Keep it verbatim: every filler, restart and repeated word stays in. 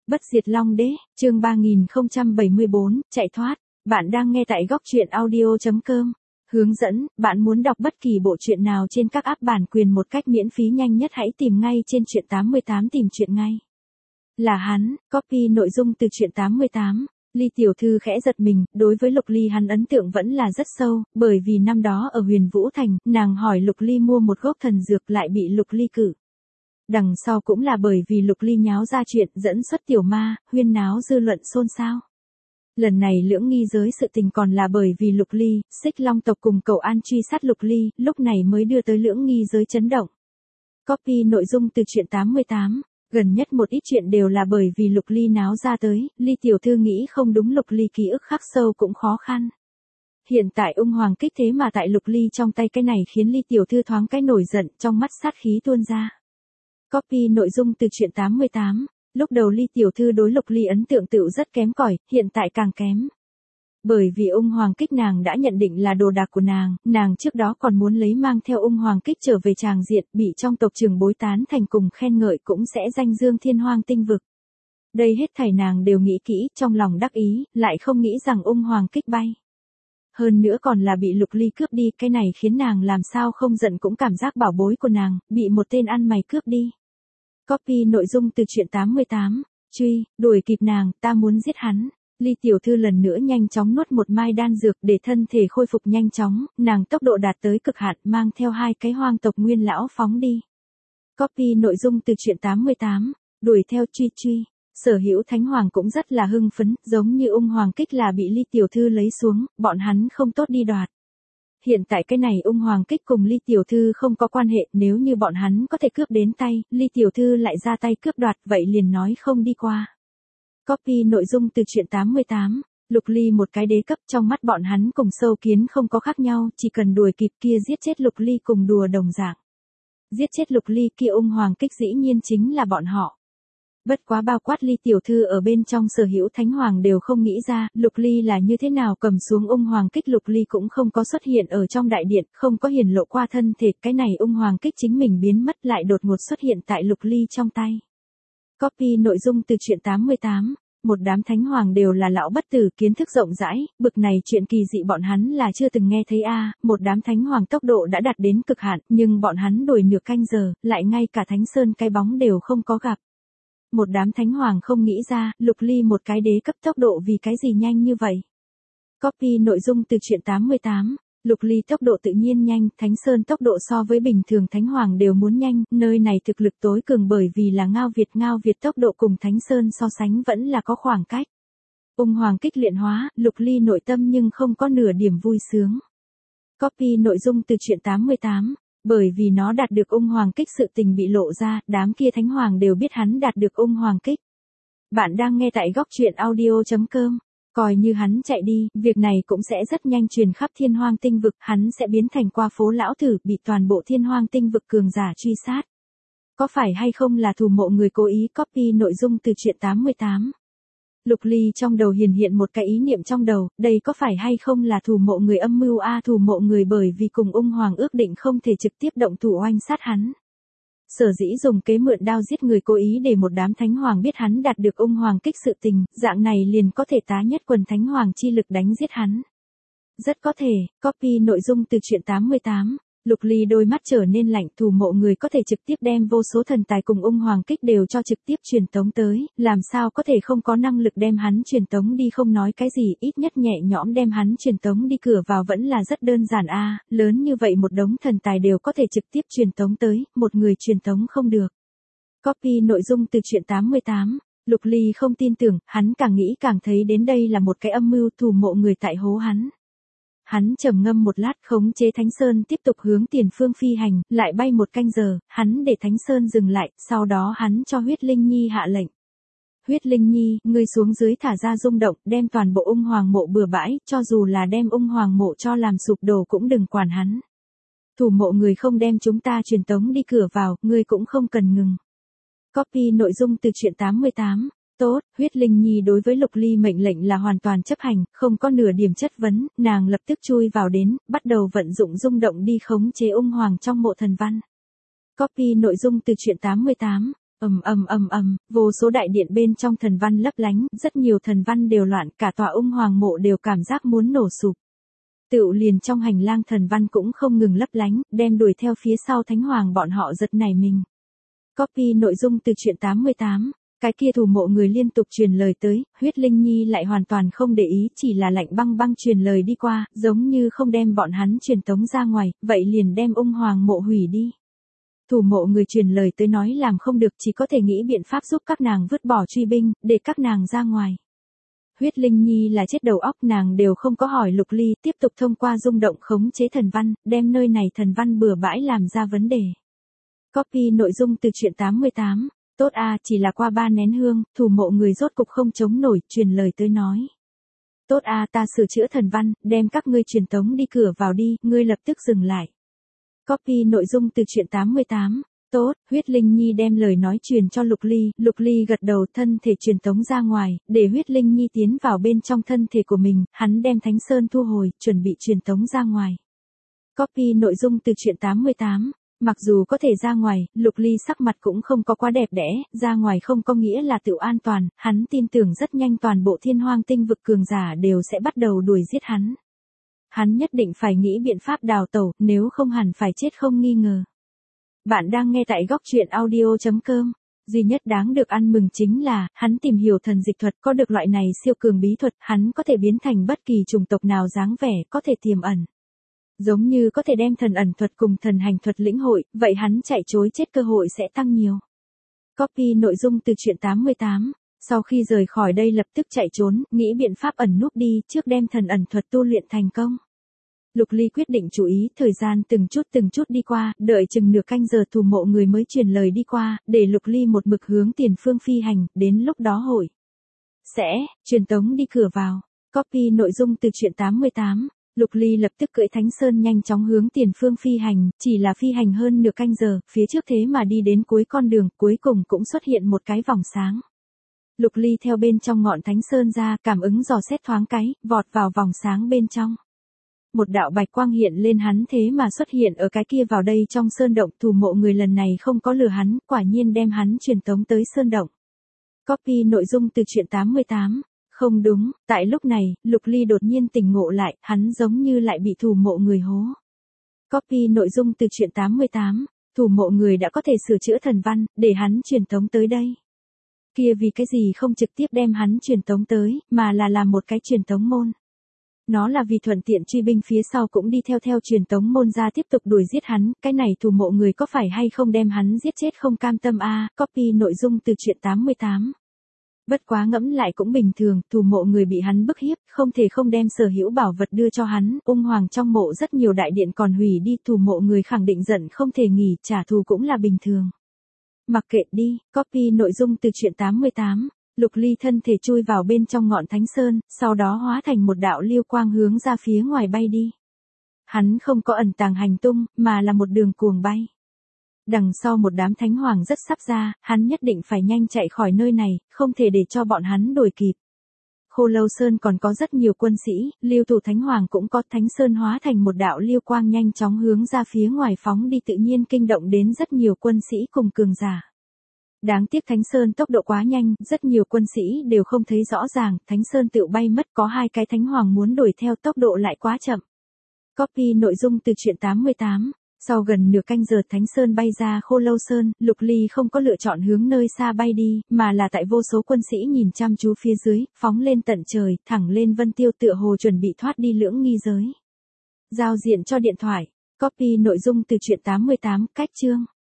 Bất diệt Long Đế, chương ba nghìn không trăm bảy mươi bốn, chạy thoát. Bạn đang nghe tại góc truyện audio chấm com. Hướng dẫn, bạn muốn đọc bất kỳ bộ truyện nào trên các app bản quyền một cách miễn phí nhanh nhất hãy tìm ngay trên truyện tám mươi tám tìm truyện ngay. Là hắn, copy nội dung từ truyện tám mươi tám. Ly tiểu thư khẽ giật mình, đối với Lục Ly hắn ấn tượng vẫn là rất sâu, bởi vì năm đó ở Huyền Vũ Thành, nàng hỏi Lục Ly mua một gốc thần dược lại bị Lục Ly cự. Đằng sau cũng là bởi vì Lục Ly nháo ra chuyện dẫn xuất tiểu ma, huyên náo dư luận xôn xao. Lần này lưỡng nghi giới sự tình còn là bởi vì Lục Ly, Xích Long tộc cùng Cậu An truy sát Lục Ly, lúc này mới đưa tới lưỡng nghi giới chấn động. Copy nội dung từ truyện tám mươi tám. Gần nhất một ít chuyện đều là bởi vì Lục Ly náo ra tới, Ly tiểu thư nghĩ không đúng Lục Ly ký ức khắc sâu cũng khó khăn. Hiện tại ung hoàng kích thế mà tại Lục Ly trong tay cái này khiến Ly tiểu thư thoáng cái nổi giận, trong mắt sát khí tuôn ra. Copy nội dung từ truyện tám mươi tám. Lúc đầu Ly tiểu thư đối Lục Ly ấn tượng tựu rất kém cỏi, hiện tại càng kém. Bởi vì ung hoàng kích nàng đã nhận định là đồ đạc của nàng, nàng trước đó còn muốn lấy mang theo ung hoàng kích trở về tràng diện, bị trong tộc trưởng bối tán thành cùng khen ngợi cũng sẽ danh dương thiên hoang tinh vực. Đây hết thảy nàng đều nghĩ kỹ, trong lòng đắc ý, lại không nghĩ rằng ung hoàng kích bay. Hơn nữa còn là bị Lục Ly cướp đi, cái này khiến nàng làm sao không giận cũng cảm giác bảo bối của nàng, bị một tên ăn mày cướp đi. Copy nội dung từ truyện tám mươi tám. Truy, đuổi kịp nàng, ta muốn giết hắn. Ly tiểu thư lần nữa nhanh chóng nuốt một mai đan dược để thân thể khôi phục nhanh chóng, nàng tốc độ đạt tới cực hạn mang theo hai cái hoang tộc nguyên lão phóng đi. Copy nội dung từ truyện tám mươi tám. Đuổi theo truy truy. Sở Hữu Thánh Hoàng cũng rất là hưng phấn, giống như ung hoàng kích là bị Ly tiểu thư lấy xuống, bọn hắn không tốt đi đoạt. Hiện tại cái này ung hoàng kích cùng Ly tiểu thư không có quan hệ, nếu như bọn hắn có thể cướp đến tay, Ly tiểu thư lại ra tay cướp đoạt, vậy liền nói không đi qua. Copy nội dung từ truyện tám mươi tám. Lục Ly một cái đế cấp, trong mắt bọn hắn cùng sâu kiến không có khác nhau, chỉ cần đuổi kịp kia giết chết Lục Ly cùng đùa đồng dạng. Giết chết Lục Ly kia ung hoàng kích dĩ nhiên chính là bọn họ. Bất quá bao quát Ly tiểu thư ở bên trong Sở Hữu Thánh Hoàng đều không nghĩ ra, Lục Ly là như thế nào cầm xuống ung hoàng kích. Lục Ly cũng không có xuất hiện ở trong đại điện, không có hiển lộ qua thân thể, cái này ung hoàng kích chính mình biến mất lại đột ngột xuất hiện tại Lục Ly trong tay. Copy nội dung từ truyện tám mươi tám. Một đám thánh hoàng đều là lão bất tử, kiến thức rộng rãi, bực này chuyện kỳ dị bọn hắn là chưa từng nghe thấy a. Một đám thánh hoàng tốc độ đã đạt đến cực hạn, nhưng bọn hắn đuổi nửa canh giờ, lại ngay cả Thánh Sơn cái bóng đều không có gặp. Một đám thánh hoàng không nghĩ ra, Lục Ly một cái đế cấp tốc độ vì cái gì nhanh như vậy. Copy nội dung từ truyện tám mươi tám. Lục Ly tốc độ tự nhiên nhanh, Thánh Sơn tốc độ so với bình thường thánh hoàng đều muốn nhanh, nơi này thực lực tối cường bởi vì là Ngao Việt. Ngao Việt tốc độ cùng Thánh Sơn so sánh vẫn là có khoảng cách. Ung hoàng kích luyện hóa, Lục Ly nội tâm nhưng không có nửa điểm vui sướng. Copy nội dung từ truyện tám mươi tám. Bởi vì nó đạt được ung hoàng kích sự tình bị lộ ra, đám kia thánh hoàng đều biết hắn đạt được ung hoàng kích. Bạn đang nghe tại góc truyện audio chấm com. Coi như hắn chạy đi, việc này cũng sẽ rất nhanh truyền khắp thiên hoang tinh vực, hắn sẽ biến thành qua phố lão thử, bị toàn bộ thiên hoang tinh vực cường giả truy sát. Có phải hay không là thủ mộ người cố ý? Copy nội dung từ truyện tám mươi tám. Lục Ly trong đầu hiển hiện một cái ý niệm trong đầu, đây có phải hay không là thủ mộ người âm mưu a? Thủ mộ người bởi vì cùng ung hoàng ước định không thể trực tiếp động thủ oanh sát hắn. Sở dĩ dùng kế mượn đao giết người cố ý để một đám thánh hoàng biết hắn đạt được ung hoàng kích sự tình, dạng này liền có thể tá nhất quần thánh hoàng chi lực đánh giết hắn. Rất có thể. Copy nội dung từ truyện tám mươi tám. Lục Ly đôi mắt trở nên lạnh, thủ mộ người có thể trực tiếp đem vô số thần tài cùng ung hoàng kích đều cho trực tiếp truyền tống tới, làm sao có thể không có năng lực đem hắn truyền tống đi, không nói cái gì, ít nhất nhẹ nhõm đem hắn truyền tống đi cửa vào vẫn là rất đơn giản a. Lớn như vậy một đống thần tài đều có thể trực tiếp truyền tống tới, một người truyền tống không được. Copy nội dung từ truyện tám mươi tám. Lục Ly không tin tưởng, hắn càng nghĩ càng thấy đến đây là một cái âm mưu, thủ mộ người tại hố hắn. Hắn trầm ngâm một lát, khống chế Thánh Sơn tiếp tục hướng tiền phương phi hành, lại bay một canh giờ, hắn để Thánh Sơn dừng lại, sau đó hắn cho Huyết Linh Nhi hạ lệnh. Huyết Linh Nhi, ngươi xuống dưới thả ra rung động, đem toàn bộ ung hoàng mộ bừa bãi, cho dù là đem ung hoàng mộ cho làm sụp đổ cũng đừng quản hắn. Thủ mộ người không đem chúng ta truyền tống đi cửa vào, ngươi cũng không cần ngừng. Copy nội dung từ truyện tám mươi tám. Tốt, Huyết Linh Nhi đối với Lục Ly mệnh lệnh là hoàn toàn chấp hành, không có nửa điểm chất vấn, nàng lập tức chui vào đến, bắt đầu vận dụng rung động đi khống chế ung hoàng trong mộ thần văn. Copy nội dung từ truyện tám mươi tám. Ầm ầm ầm ầm, vô số đại điện bên trong thần văn lấp lánh, rất nhiều thần văn đều loạn, cả tòa ung hoàng mộ đều cảm giác muốn nổ sụp. Tựu liền trong hành lang thần văn cũng không ngừng lấp lánh, đem đuổi theo phía sau thánh hoàng bọn họ giật nảy mình. Copy nội dung từ truyện tám mươi tám. Cái kia thủ mộ người liên tục truyền lời tới, Huyết Linh Nhi lại hoàn toàn không để ý, chỉ là lạnh băng băng truyền lời đi qua, giống như không đem bọn hắn truyền tống ra ngoài, vậy liền đem ung hoàng mộ hủy đi. Thủ mộ người truyền lời tới nói làm không được, chỉ có thể nghĩ biện pháp giúp các nàng vứt bỏ truy binh, để các nàng ra ngoài. Huyết Linh Nhi là chết đầu óc, nàng đều không có hỏi Lục Ly, tiếp tục thông qua rung động khống chế thần văn, đem nơi này thần văn bừa bãi làm ra vấn đề. Copy nội dung từ truyện tám mươi tám. Tốt a, chỉ là qua ba nén hương, thủ mộ người rốt cục không chống nổi, truyền lời tới nói. Tốt a, ta sửa chữa thần văn, đem các ngươi truyền tống đi cửa vào đi, ngươi lập tức dừng lại. Copy nội dung từ truyện tám mươi tám. Tốt, Huyết Linh Nhi đem lời nói truyền cho Lục Ly, Lục Ly gật đầu, thân thể truyền tống ra ngoài, để Huyết Linh Nhi tiến vào bên trong thân thể của mình, hắn đem Thánh Sơn thu hồi, chuẩn bị truyền tống ra ngoài. Copy nội dung từ truyện tám mươi tám. Mặc dù có thể ra ngoài, Lục Ly sắc mặt cũng không có quá đẹp đẽ, ra ngoài không có nghĩa là tự an toàn, hắn tin tưởng rất nhanh toàn bộ thiên hoang tinh vực cường giả đều sẽ bắt đầu đuổi giết hắn. Hắn nhất định phải nghĩ biện pháp đào tẩu, nếu không hẳn phải chết không nghi ngờ. Bạn đang nghe tại góc truyện audio chấm com. Duy nhất đáng được ăn mừng chính là, hắn tìm hiểu thần dịch thuật, có được loại này siêu cường bí thuật, hắn có thể biến thành bất kỳ chủng tộc nào dáng vẻ, có thể tiềm ẩn. Giống như có thể đem thần ẩn thuật cùng thần hành thuật lĩnh hội, vậy hắn chạy trối chết cơ hội sẽ tăng nhiều. Copy nội dung từ truyện tám mươi tám. Sau khi rời khỏi đây lập tức chạy trốn, nghĩ biện pháp ẩn núp đi, trước đem thần ẩn thuật tu luyện thành công. Lục Ly quyết định chú ý, thời gian từng chút từng chút đi qua, đợi chừng nửa canh giờ thủ mộ người mới truyền lời đi qua, để Lục Ly một mực hướng tiền phương phi hành, đến lúc đó hội sẽ truyền tống đi cửa vào. Copy nội dung từ truyện tám mươi tám. Lục Ly lập tức cưỡi Thánh Sơn nhanh chóng hướng tiền phương phi hành, chỉ là phi hành hơn nửa canh giờ, phía trước thế mà đi đến cuối con đường, cuối cùng cũng xuất hiện một cái vòng sáng. Lục Ly theo bên trong ngọn Thánh Sơn ra, cảm ứng dò xét thoáng cái, vọt vào vòng sáng bên trong. Một đạo bạch quang hiện lên, hắn thế mà xuất hiện ở cái kia vào đây trong sơn động, thủ mộ người lần này không có lừa hắn, quả nhiên đem hắn truyền tống tới sơn động. Copy nội dung từ truyện tám mươi tám. Không đúng, tại lúc này, Lục Ly đột nhiên tỉnh ngộ lại, hắn giống như lại bị thủ mộ người hố. Copy nội dung từ truyện tám mươi tám. Thủ mộ người đã có thể sửa chữa thần văn, để hắn truyền tống tới đây. Kia vì cái gì không trực tiếp đem hắn truyền tống tới, mà là làm một cái truyền tống môn. Nó là vì thuận tiện truy binh phía sau cũng đi theo theo truyền tống môn ra tiếp tục đuổi giết hắn, cái này thủ mộ người có phải hay không đem hắn giết chết không cam tâm a. À, copy nội dung từ truyện tám mươi tám. Bất quá ngẫm lại cũng bình thường, thủ mộ người bị hắn bức hiếp, không thể không đem sở hữu bảo vật đưa cho hắn, ung hoàng trong mộ rất nhiều đại điện còn hủy đi, thủ mộ người khẳng định giận không thể nghỉ, trả thù cũng là bình thường. Mặc kệ đi, copy nội dung từ truyện tám mươi tám. Lục Ly thân thể chui vào bên trong ngọn Thánh Sơn, sau đó hóa thành một đạo liêu quang hướng ra phía ngoài bay đi. Hắn không có ẩn tàng hành tung, mà là một đường cuồng bay. Đằng sau một đám thánh hoàng rất sắp ra, hắn nhất định phải nhanh chạy khỏi nơi này, không thể để cho bọn hắn đuổi kịp. Khô Lâu Sơn còn có rất nhiều quân sĩ, Lưu Thủ Thánh Hoàng cũng có, Thánh Sơn hóa thành một đạo liêu quang nhanh chóng hướng ra phía ngoài phóng đi, tự nhiên kinh động đến rất nhiều quân sĩ cùng cường giả. Đáng tiếc Thánh Sơn tốc độ quá nhanh, rất nhiều quân sĩ đều không thấy rõ ràng, Thánh Sơn tự bay mất, có hai cái Thánh Hoàng muốn đuổi theo tốc độ lại quá chậm. Copy nội dung từ truyện tám mươi tám. Sau gần nửa canh giờ Thánh Sơn bay ra Khô Lâu Sơn, Lục Ly không có lựa chọn hướng nơi xa bay đi, mà là tại vô số quân sĩ nhìn chăm chú phía dưới, phóng lên tận trời, thẳng lên vân tiêu, tựa hồ chuẩn bị thoát đi lưỡng nghi giới. Giao diện cho điện thoại. Copy nội dung từ truyện tám mươi tám, cách chương.